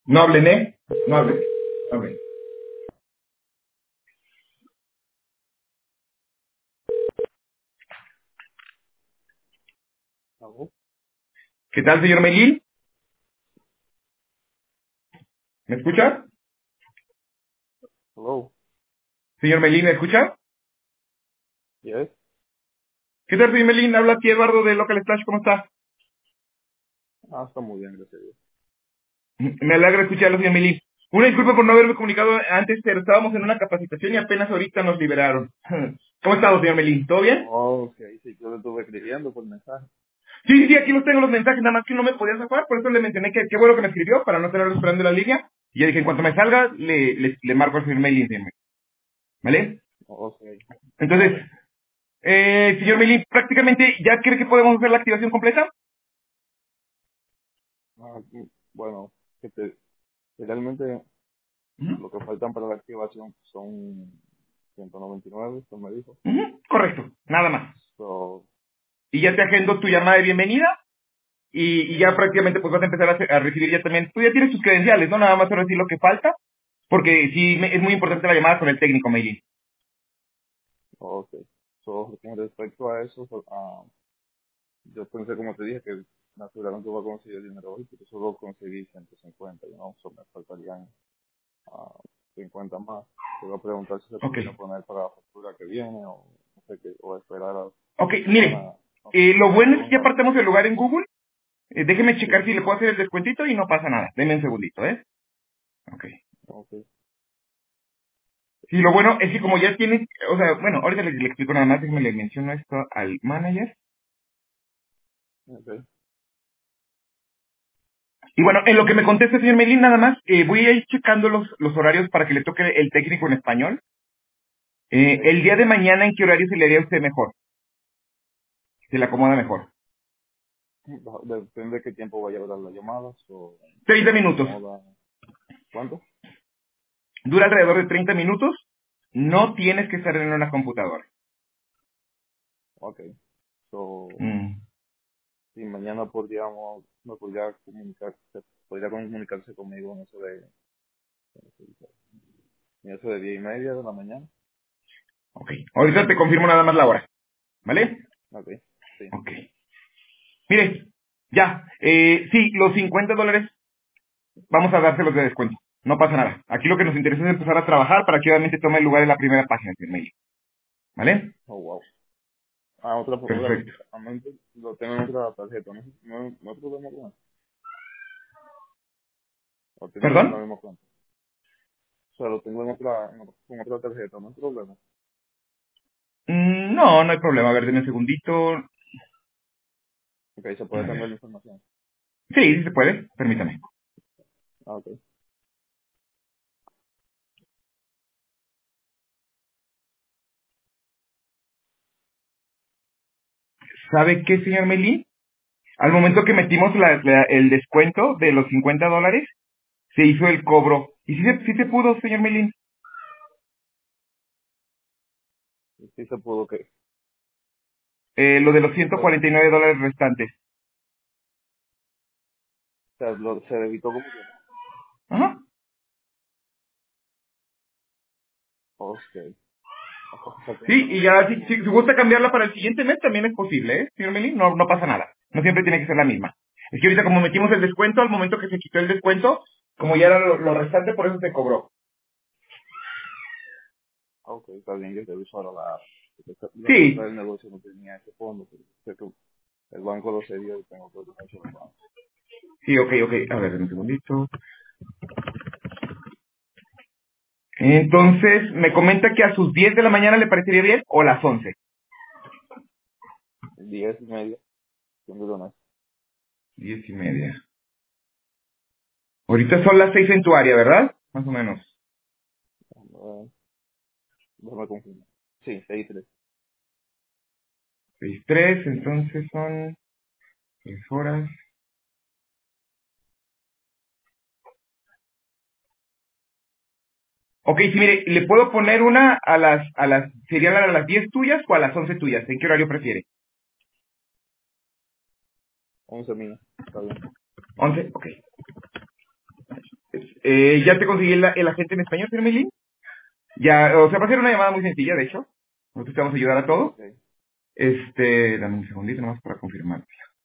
No hablen, ¿eh? No hablen. No hablen. Hello. ¿Qué tal, señor Melín? ¿Me escucha? Hello. Señor Melín, ¿me escucha? Yes. ¿Qué tal, señor Melín? Habla aquí Eduardo de Local Splash, ¿cómo está? Está muy bien, gracias a Dios. Me alegra escucharlo, señor Melín. Una disculpa por no haberme comunicado antes, pero estábamos en una capacitación y apenas ahorita nos liberaron. ¿Cómo ha estado, señor Melín? ¿Todo bien? Ok, sí, yo le estuve escribiendo por mensaje. Sí, sí, aquí los tengo los mensajes, nada más que no me podía zafar, por eso le mencioné que qué bueno que me escribió, para no tenerlo esperando en la línea. Y ya dije, en cuanto me salga, le marco al señor Melín, señor Melín. ¿Vale? Ok, está Entonces, bien. señor Melín, prácticamente, ¿ya cree que podemos hacer la activación completa? Bueno, que realmente Ujú, lo que faltan para la activación son 199, usted me dijo. ujú, correcto, nada más. So, Y ya te agendo tu llamada de bienvenida y ya prácticamente pues vas a empezar a recibir ya también, tú ya tienes tus credenciales, ¿no? Nada más ahora sí lo que falta, porque sí es muy importante la llamada con el técnico, Melín. ok. So, con respecto a eso, yo pensé, como te dije, que me aseguraron que iba a conseguir el dinero hoy, pero solo conseguí 150, ¿no? So, me faltarían a 50 más. Te iba a preguntar si se Ok, podía poner para la factura que viene o, no sé qué, o esperar a ok, la mire, semana, no, lo bueno es que ya según apartamos el lugar en Google. Déjeme sí, checar si le puedo hacer el descuentito y no pasa nada. Deme un segundito, ¿eh? Ok. ok, Sí, lo bueno es que como ya tienes, o sea, bueno, ahorita le explico nada más, déjeme le menciono esto al manager. ok, Y bueno, en lo que me contesta, señor Melín, nada más, voy a ir checando los horarios para que le toque el técnico en español. ok. El día de mañana, ¿en qué horario se le haría a usted mejor? Se le acomoda mejor. Depende de qué tiempo vaya a durar las llamadas o 30 se minutos. acomoda. ¿Cuánto? Dura alrededor de 30 minutos. No tienes que estar en una computadora. Ok. So, Mm. si mañana podríamos, no podría comunicarse, podría comunicarse conmigo en eso de 10:30 de la mañana. Ok. Ahorita te confirmo nada más la hora. ¿Vale? Ok, sí. Ok. Mire, ya. Sí, los $50 vamos a dárselos de descuento. No pasa nada. Aquí lo que nos interesa es empezar a trabajar para que obviamente tome el lugar en la primera página del mail. ¿Vale? Oh, wow. Perfecto. Realmente lo tengo en otra tarjeta, no hay problema con eso. Lo tengo en la ¿Perdón? misma cuenta. O sea, lo tengo con otra tarjeta, no hay problema. No, no hay problema. A ver, denme un segundito. Ok, se A puede ver. cambiar la información. Sí, sí se puede. Permítame. Ok. ¿Sabe qué, señor Melín? Al momento que metimos el descuento de los $50, se hizo el cobro. ¿Y sí se pudo, señor Melín? Sí se pudo que, Lo de los o sea, $149 restantes. se debitó como que. Ajá. Ok. O sea, Sí, que no y me ya queda si como. gusta cambiarla para el siguiente mes también es posible, ¿eh? Señor Melín, no, no pasa nada. No siempre tiene que ser la misma. Es que ahorita como metimos el descuento, al momento que se quitó el descuento, como ya era lo restante, por eso se cobró. Ok, está bien, yo te aviso ahora la cuenta Sí, del negocio no tenía ese fondo, pero sé que el banco lo cedió y tengo que ordenárselo al banco. sí, ok, ok. A ver, un segundito. Entonces, me comenta que a sus 10 de la mañana le parecería bien o a las 11. 10:30, siendo honesto. 10:30. Ahorita son las 6 en tu área, ¿verdad? Más o menos. Déjame confirmar. Sí, 6:03. 6:03, entonces son 3 horas. Ok, sí, mire, le puedo poner una serían a las 10 tuyas o a las 11 tuyas. ¿En qué horario prefiere? 11 mías, está bien. 11, ok. Ya te conseguí el agente en español, señor Maylin. Ya, o sea, va a ser una llamada muy sencilla, de hecho. Nosotros te vamos a ayudar a todo. Ok, Dame un segundito nomás para confirmar.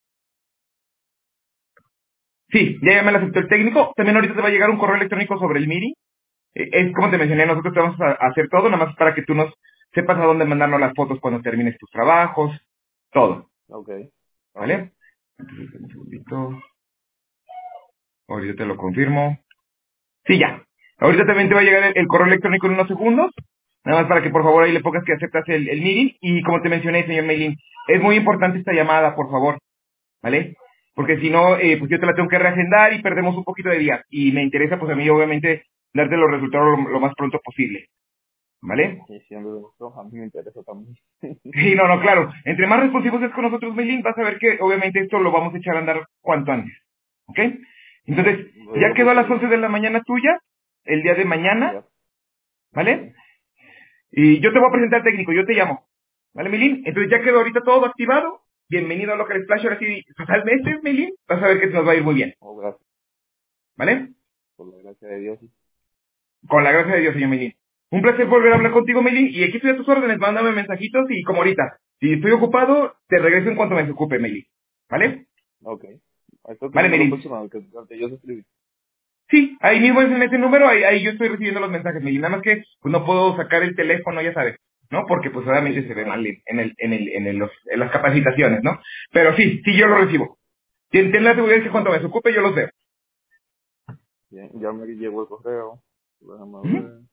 Sí, ya me lo aceptó el técnico. También ahorita te va a llegar un correo electrónico sobre el meeting. Es como te mencioné, nosotros te vamos a hacer todo, nada más para que tú nos sepas a dónde mandarnos las fotos cuando termines tus trabajos, todo, ok, ok. ¿vale? Entonces, dame un segundito. Ahorita te lo confirmo. Sí, ya. Ahorita también te va a llegar el correo electrónico en unos segundos. Nada más para que por favor ahí le pongas que aceptas el meeting. Y como te mencioné, señor Maylin, es muy importante esta llamada, por favor, ¿vale? Porque si no, pues yo te la tengo que reagendar y perdemos un poquito de días. Y me interesa, pues a mí, obviamente, darte los resultados lo más pronto posible, ¿vale? Y siendo eso, a mí me interesa también. Sí, no, no, claro. Entre más responsivos es con nosotros, Maylin, vas a ver que obviamente esto lo vamos a echar a andar cuanto antes, ¿ok? Entonces, Lo ya digo quedó a las porque, 11 de la mañana tuya, el día de mañana, ya, ¿vale? sí, Y yo te voy a presentar al técnico, yo te llamo. ¿Vale, Melín? Entonces ya quedó ahorita todo activado. Bienvenido a Local Splash, ahora sí, totalmente, Melín. Vas a ver que nos va a ir muy bien. oh, gracias, ¿Vale? por la gracia de Dios. Con la gracia de Dios, señor Melín. Un placer volver a hablar contigo, Melín. Y aquí estoy a tus órdenes, mándame mensajitos y como ahorita. Si estoy ocupado, te regreso en cuanto me desocupe, Melín. ¿Vale? Ok. Esto es tu Vale, número Melín. personal, que yo te escribí. Sí, ahí mismo es en ese número, ahí yo estoy recibiendo los mensajes, Melín. Nada más que pues, no puedo sacar el teléfono, ya sabes, ¿no? Porque pues Sí, obviamente sí, se ve claro. mal en las capacitaciones, ¿no? Pero sí, sí yo lo recibo. Ten la seguridad que cuando me Ok. desocupe yo los veo. Bien, ya me llegó el correo. Déjame Ujú. ver.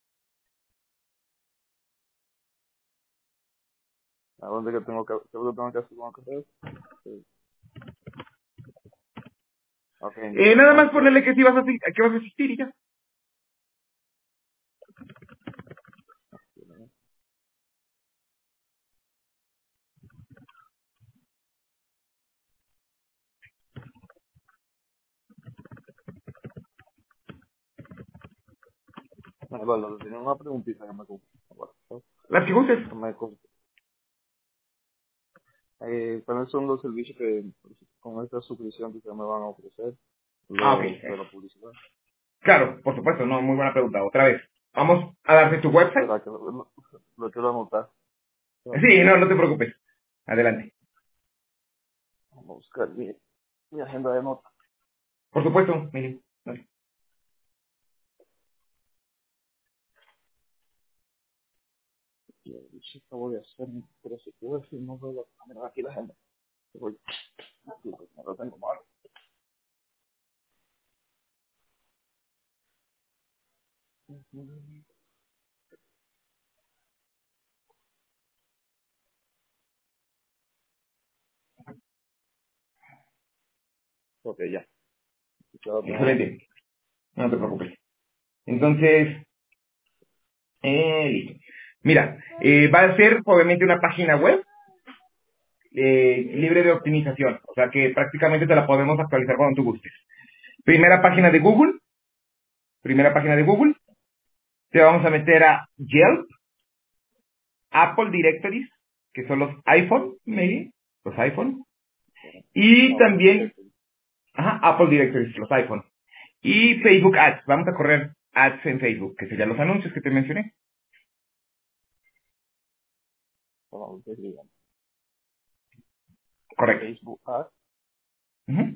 ¿A dónde que tengo qué es lo que tengo que hacer con el correo? Sí. Ok, Nada más invitación. ponerle que sí vas que vas a asistir y ya. Bueno, tenía una preguntita que me Las que gustes. ¿Cuáles son los servicios que con esta suscripción que ustedes me van a ofrecer? Ah, ok. Lo de la publicidad. Claro, por supuesto, no, muy buena pregunta. Otra vez. Vamos a darte tu website. ¿Verdad? Que lo quiero anotar. Sí, no, no te preocupes. Adelante. Vamos a buscar mi agenda de notas. Por supuesto, Mili. Dale. ¿Qué acabo de hacer? Pero si puedo decir, no veo aquí la agenda. Voy, no lo tengo mal. Ok, ya. Ya lo tengo aquí. Excelente. No te preocupes. Entonces, listo. Mira, va a ser obviamente una página web libre de optimización. O sea que prácticamente te la podemos actualizar cuando tú gustes. Primera página de Google. Primera página de Google. Te vamos a meter a Yelp, Apple Directories, que son los iPhone, maybe, los iPhone. Y Apple también, Directory. ajá, Apple Directories, los iPhone. Y Facebook Ads. Vamos a correr ads en Facebook, que serían los anuncios que te mencioné. Bueno, ustedes digan. Correcto. Facebook Ads. Ujú.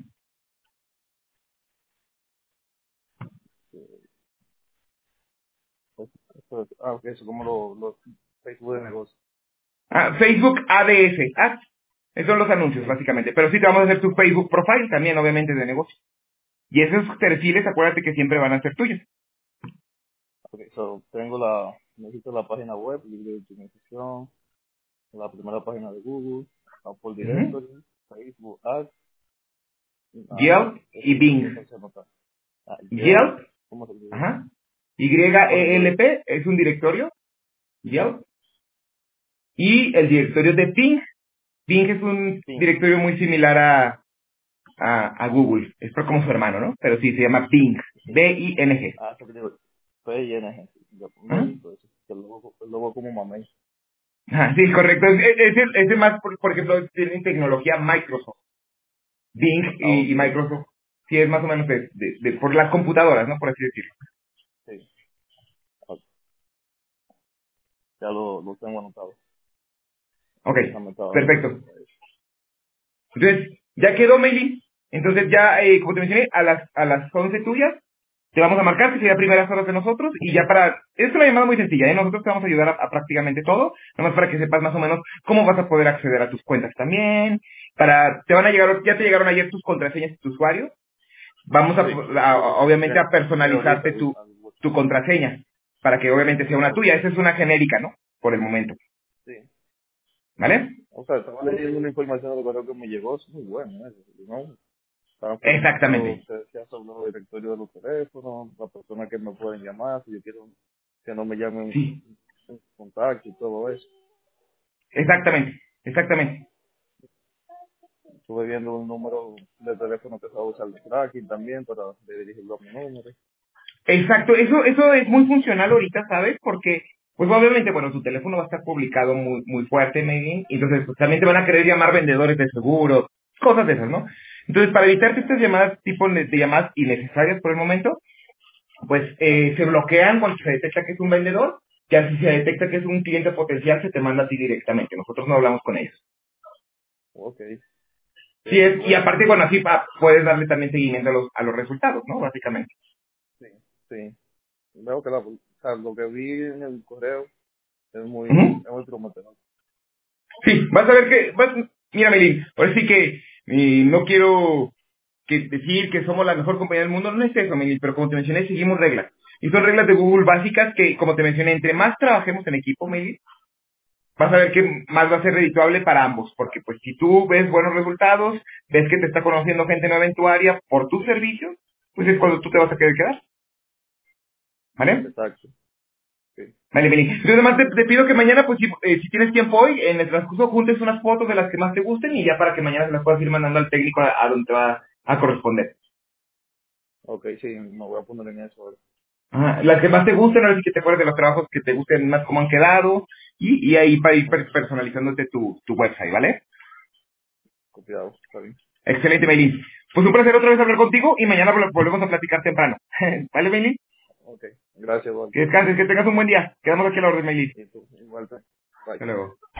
Ok, eso como los Facebook de negocio. Facebook ADS, ads. Esos son los anuncios, Sí. básicamente. Pero sí te vamos a hacer tu Facebook profile también, obviamente, de negocio. Y esos perfiles, acuérdate que siempre van a ser tuyos. Ok, so, necesito la página web, libre de optimización, la primera página de Google, Apple Ujú. Directory, Facebook Ads, Yelp y eso Bing. no alcancé a anotar. Yelp, Yelp, ¿cómo se dice? ajá. ¿Cómo se escribe? YELP es un directorio, Yelp. Y el directorio de Bing. Bing es un Ping. directorio muy similar a Google. Es como su hermano, ¿no? Pero sí, se llama Bing. Sí. Bing. Se escribe PING. Ya lo he Ajá. visto eso. El logo como mamey. Ajá, sí, correcto. Ese más, por ejemplo, tienen tecnología Microsoft. Bing y Ok. Microsoft. sí es más o menos por las computadoras, ¿no? Por así decirlo. Sí, ok, ya lo tengo anotado. Ok, Déjame estar dando perfecto. tiempo a eso. Entonces, ya quedó, Meili. Entonces ya, como te mencioné, a las 11 tuyas, te vamos a marcar, que sería primeras horas de nosotros, y ya para, es una llamada muy sencilla, ¿eh? Nosotros te vamos a ayudar a prácticamente todo, nada más para que sepas más o menos cómo vas a poder acceder a tus cuentas también, te van a llegar, ya te llegaron ayer tus contraseñas y tu usuario, vamos Sí, obviamente a llegué ahorita personalizarte al tu WhatsApp. contraseña, para que obviamente sea una Ok, tuya, esa es una genérica, ¿no? Por el momento, sí. ¿vale? O sea, estaba leyendo una información de lo correo que me llegó, es muy bueno eso, ¿no? Estaban preguntando, Exactamente, se decía sobre los directorios de los teléfonos, las personas que me pueden llamar, si yo quiero que no me llamen sí, en contacto y todo eso. exactamente, exactamente. Estuve viendo un número de teléfono que se va a usar de tracking también para dirigirlo a mi número. Exacto, eso es muy funcional ahorita, ¿sabes? Porque, pues obviamente, bueno, tu teléfono va a estar publicado muy, muy fuerte, maybe, entonces pues, también te van a querer llamar vendedores de seguros, cosas de esas, ¿no? Entonces, para evitarte estas llamadas, tipo de llamadas innecesarias por el momento, pues Ajá, se bloquean cuando se detecta que es un vendedor, ya si se detecta que es un cliente potencial, se te manda a ti directamente, nosotros no hablamos con ellos. ok, sí, Sí eso es es, y bueno. aparte, bueno, así puedes darle también seguimiento a los resultados, ¿no? Básicamente. Sí, sí. Veo que o sea, lo que vi en el correo Ujú. es muy prometedor. Sí, vas a ver mira, Melín, ahora sí que no quiero decir que somos la mejor compañía del mundo, no es eso, Melín, pero como te mencioné, seguimos reglas. Y son reglas de Google básicas que, como te mencioné, entre más trabajemos en equipo, Melín, vas a ver que más va a ser redituable para ambos, porque pues si tú ves buenos resultados, ves que te está conociendo gente nueva en tu área por tus servicios, pues es cuando tú te vas a querer quedar, ¿vale? Exacto, sí. Vale, Meli. Yo además te pido que mañana, pues si tienes tiempo hoy, en el transcurso juntes unas fotos de las que más te gusten y ya para que mañana se las puedas ir mandando al técnico a donde te va a corresponder. Ok, sí, me voy a poner en eso ahora. Ajá, las que más te gusten, ahora sí que te acuerdes de los trabajos que te gusten más cómo han quedado y ahí para ir Ujú. personalizándote tu website, ¿vale? Copiado, está bien. Excelente, Meli. Pues un placer otra vez hablar contigo y mañana volvemos a platicar temprano. ¿Vale, Meli? Ok, gracias, Eduardo. Que descanses, que tengas un buen día. Quedamos aquí a la orden, Meli. Y tú, igual, bye. Hasta luego.